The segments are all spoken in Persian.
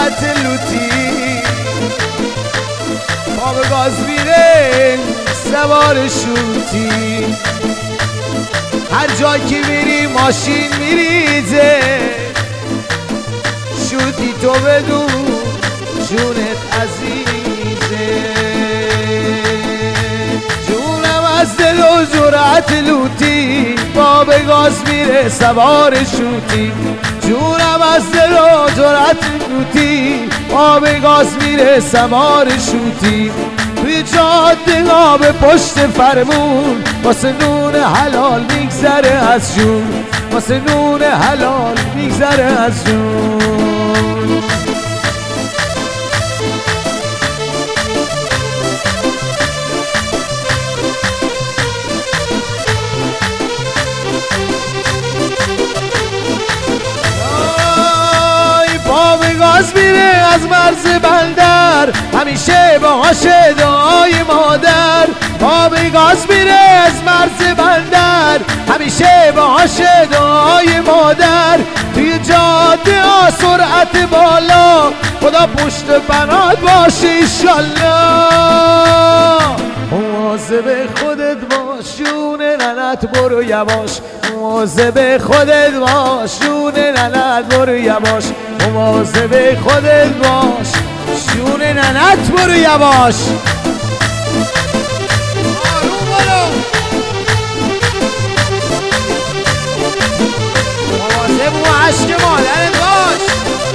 جرأت لوتی پا به گاز میره سوار شوتی هر جا که میری ماشین میریزه شوتی تو بدون جونت عزیزه جونم از دل و جرأت لوتی پا به گاز میره سوار شوتی جونم از دل و جرأت لوتی پا به گاز میره سوار شوتی توی جاده ها به پشت فرمون واسه نون حلال میگذره از جون واسه نون حلال میگذره از جون پا به گاز میره از مرز بندر همیشه باهاش دعای مادر پا به گاز میره از مرز بندر همیشه باهاش دعای مادر توی جاده ها سرعت بالا خدا پشت بنات باشه ایشالله مواظب خودت باش جون ننت برو یواش مواظب خودت باش جون ننت برو یواش مواظب خودت باش جون ننت برو یواش آروم برو مواظب و عشق مادرت باش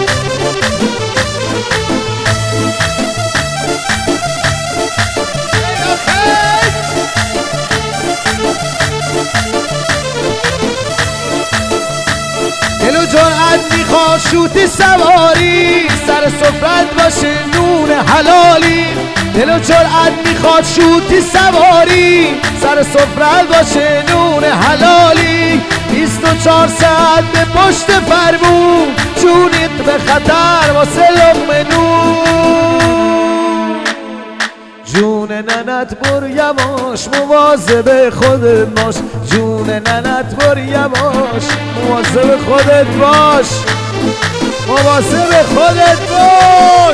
دل و جرأت میخواد شوت سواری سر سفرت باشه نون حلالی دل و جرأت میخواد شوت سواری سر سفرت باشه نون حلالی 24 ساعت به پشت فرمون جونت به خطر واسه لقمه نون جون ننت برو یواش مواظب خودت باش جون ننت برو یواش مواظب خودت باش مواظب خودت باش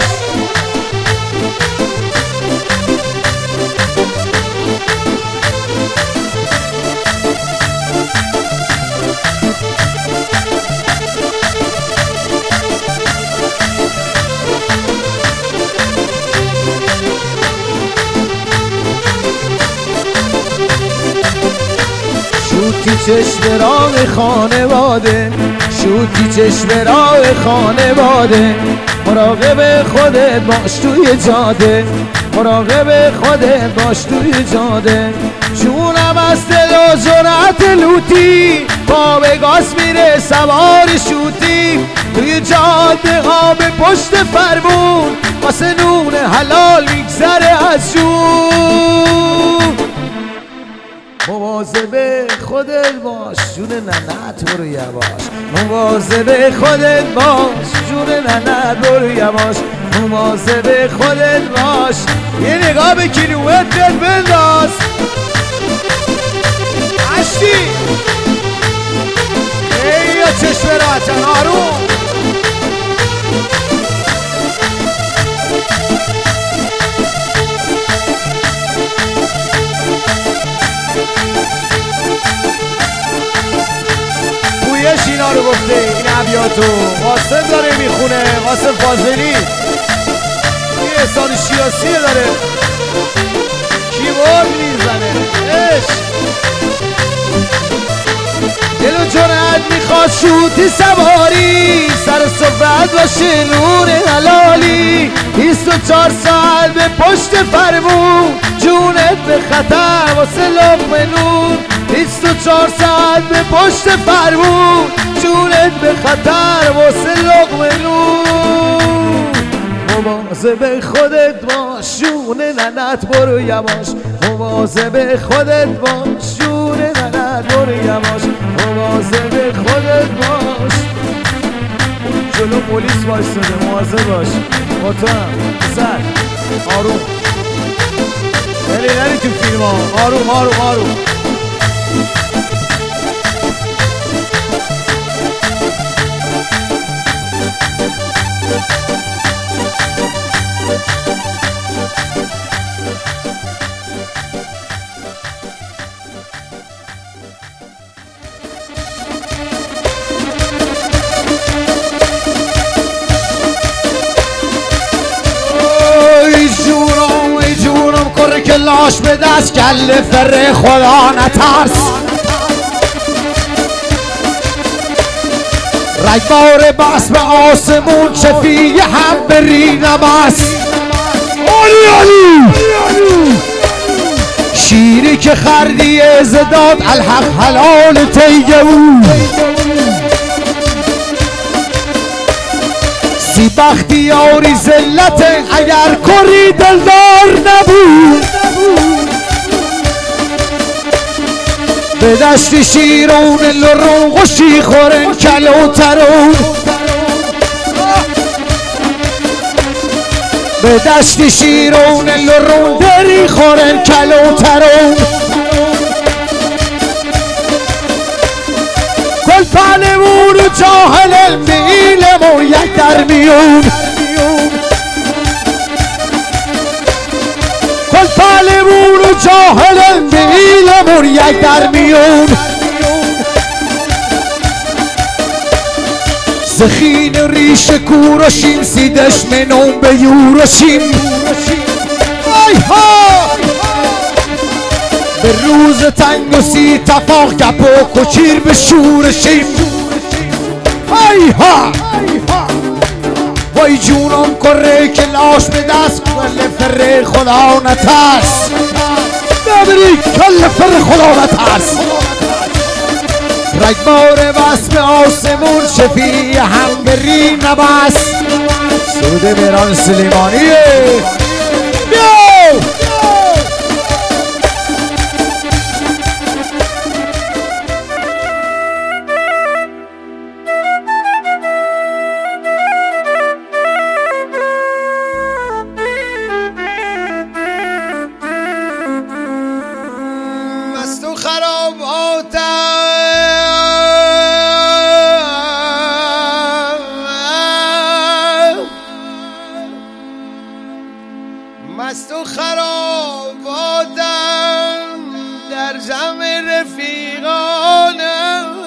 شوتی چشم راه خانواده شوتی چشم راه خانواده مراقب خودت باش توی جاده مراقب خودت باش توی جاده جونم از دل و جرأت لوتی پا به گاز میره سوار شوتی توی جاده ها به پشت فرمون واسه نون حلال میگذره از جون مواظب خودت باش جون ننت برو یواش مواظب خودت باش جون ننت برو یواش مواظب خودت باش یه نگاه به کیلومتر بنداز عشقی ای یا چشم راحتن آروم پویش اینا رو گفته این ابیاتو قاسم داره میخونه قاسم فاضلی این احسان شیاسی داره کیبورد میزنه دل و جرأت میخواد شوتی سواری سر سفرت باشه نور حلالی 24 ساعت به پشت فرمون جونت به خطر واسه لقمه نون 24 ساعت به پشت فرمون جونت به خطر واسه لقمه نون مواظب خودت باش جون ننت برو یواش مواظب خودت باش جون ننت برو یواش مواظب خودت باش جلو پلیس وایساده مواظب باش با تو هم سر آروم نری تو فیلم ها آروم آروم آروم لاش به دست کل فر خدا نترس رگبار بس به آسمون شفیه هم بری نمس شیری که خردی ازداد الحق حلال تیگه او سی بختیاری زلت اگر کری دلدار نبود به دشت شیرون لرون خوشی خورن کلوترون به دشت شیرون لرون دری خورن کلوترون کل پنمون و جاهل بیلمون یک در میون کل پنمون و جاهل بیلمون یک در میون زخین ریش کورشیم سیدش منون به یورشیم ای ها به روز تنگ و سی تفاق گپ و کچیر به شورشیم ای ها وای جونم کره که لاش به دست کل فر خدا نترس ببری کل فر خدا نترس رگبار بس به آسمون شفیه هم بری نبس سوده بیران سلیمانیه بیو مست و خراباتم مست و خراباتم در جمع رفیقانم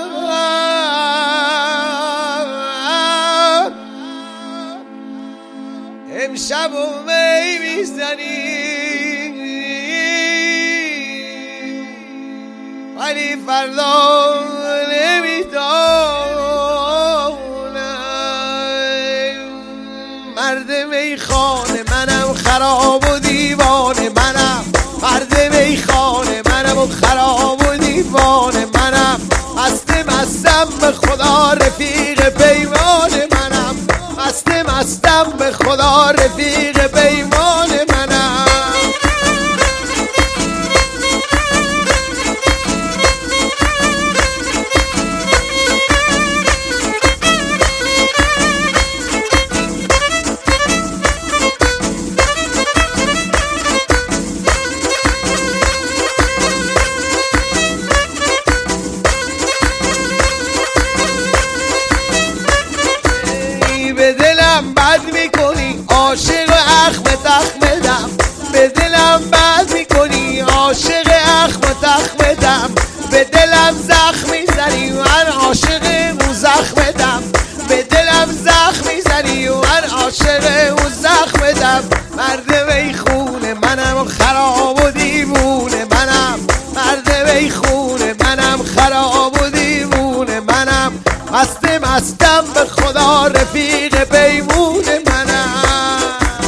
امشب و می میزنی ولی فردا نمیدانم مرد میخانه منم خراب و دیوانه منم مرد میخانه منم و خراب و دیوانه منم مستم به خدا رفیق پیمان منم مستم به خدا رفیق پیمان منم به دلم بد میکنی عاشق اخم تخمدم به دلم بد میکنی عاشق اخم تخمدم به دلم زخم میزنی من عاشق اون زخمدم به دلم زخم میزنی من عاشق اون زخمدم مرد میخونه منم خراب و دیوونه منم مرد میخونه منم خراب و دیوونه منم مستم به خدا رفیق پیمون منم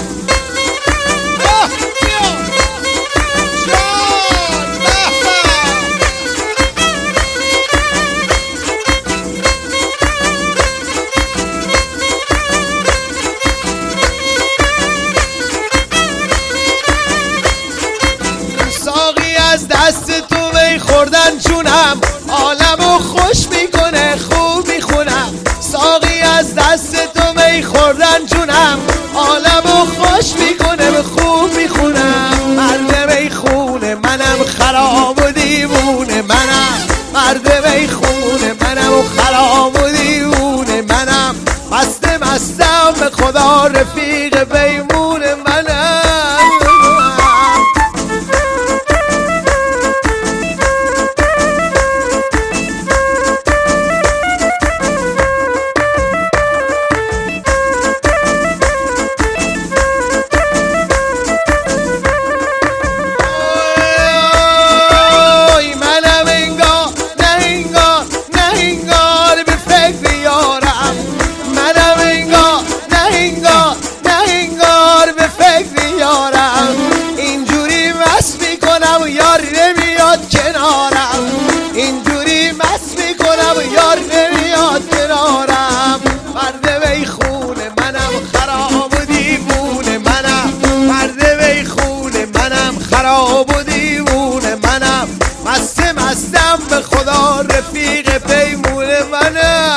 ساقی از دست تو می خوردن جونم عالمو خوش میکنه خوب میخونم ساقی از دست تو می خوردن جونم عالمو خوش میکنه خوب میخونم مرد میخونه منم خراب و دیوونه منم مرد میخونه منم و خراب و دیوونه منم مستم به خدا رفیق پیمون منم یار رفیق پیمون منه.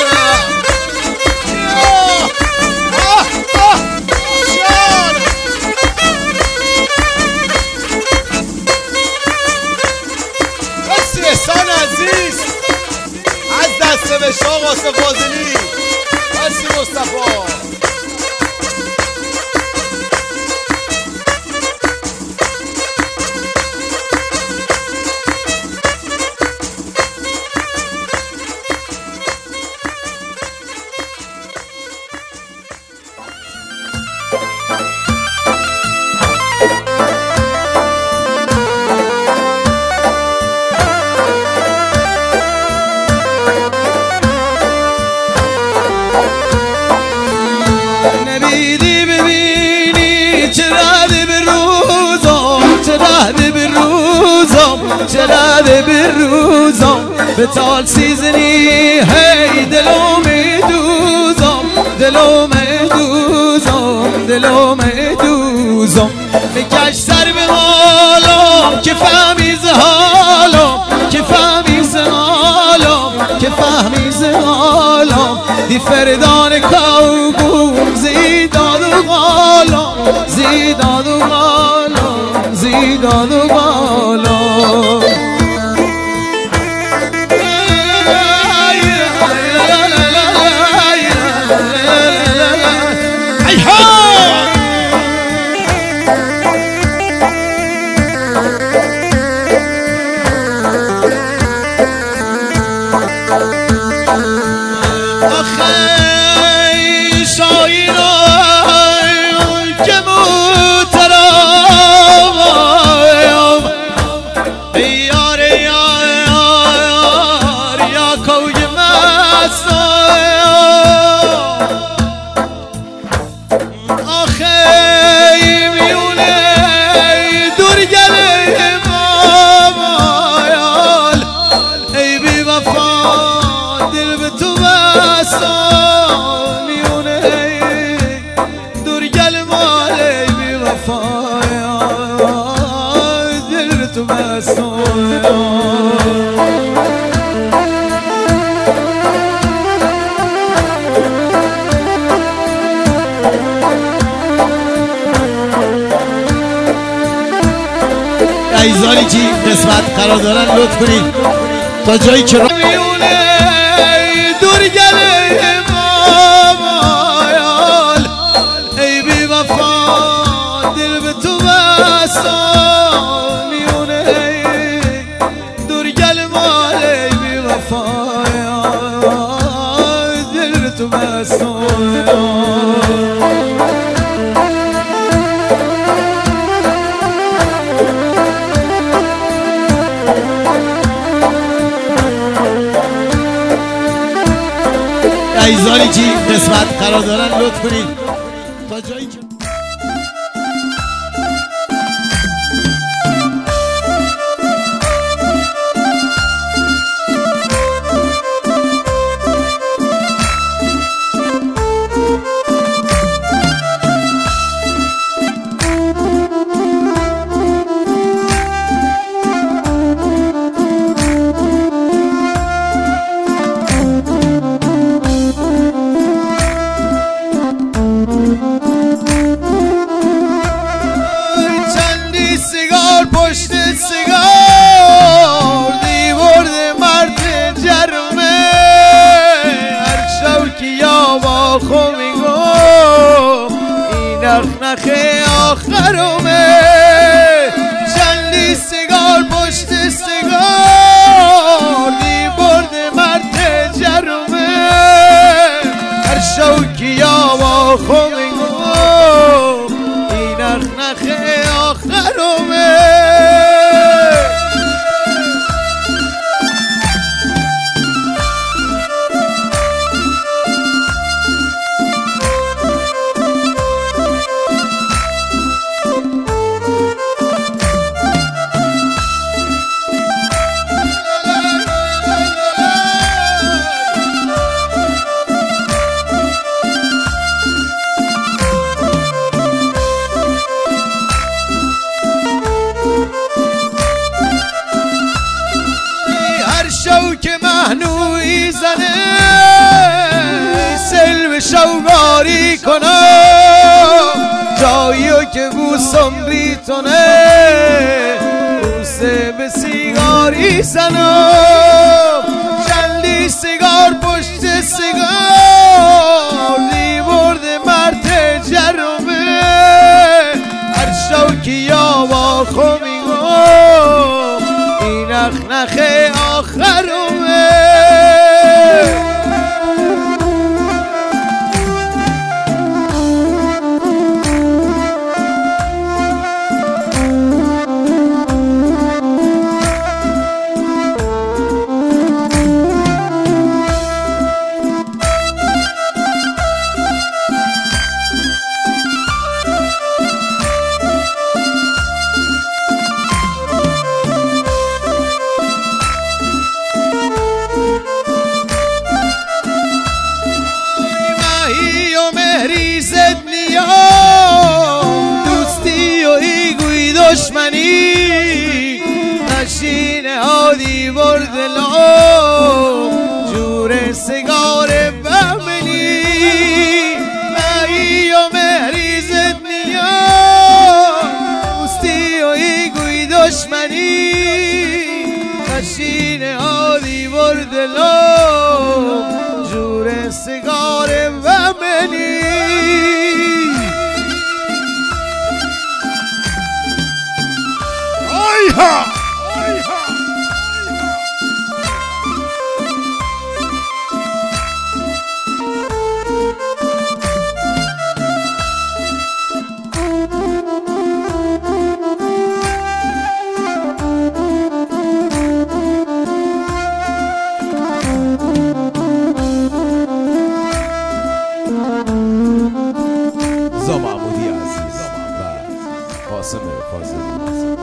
احسان عزیز از دست به شاه قاسم فاضلی. مرسی مصطفی. چرا به روزم به تال سیزنی هی دلو میدوزم دلو میدوزم دلو میدوزم میکش سر به حالم که فهمیز حالم که فهمیز حالم که فهمیز حالم دی فردان کوبوم زیدان و غالم زیدان و غالم زیدان و غالم. ایزانی جی قسمت قرار دارن لطف کنید تا جایی که را میونه دور گله مایال ای بی وفا دل به تو بستان میونه دور گله مال ای بی وفا دل به تو بستان. ایزانی جی قسمت قرار دارن لطف کنید تا جایی که نخه آخرمه چندی سیگار پشت سیگار دی برد مرد جرمه هر شوکی آوا خومینگو این نخه آخرمه. که مهنوی زنه سلو شوگاری کنم جایی که بوسم ریتونه بوسه به سیگاری زنم چندی سیگار پشت سیگار دی برده مرد جرمه هر شوکی یا با خومیگم این اخنخ آخرمه دوستی و ایگوی دشمنی نشینه هادی برد لام جور سیگار بمنی مهی و مهری زد نیام دوستی و ایگوی دشمنی نشینه هادی برد لام جور سیگار بمنی محمودی عزیز و قاسم فاضلی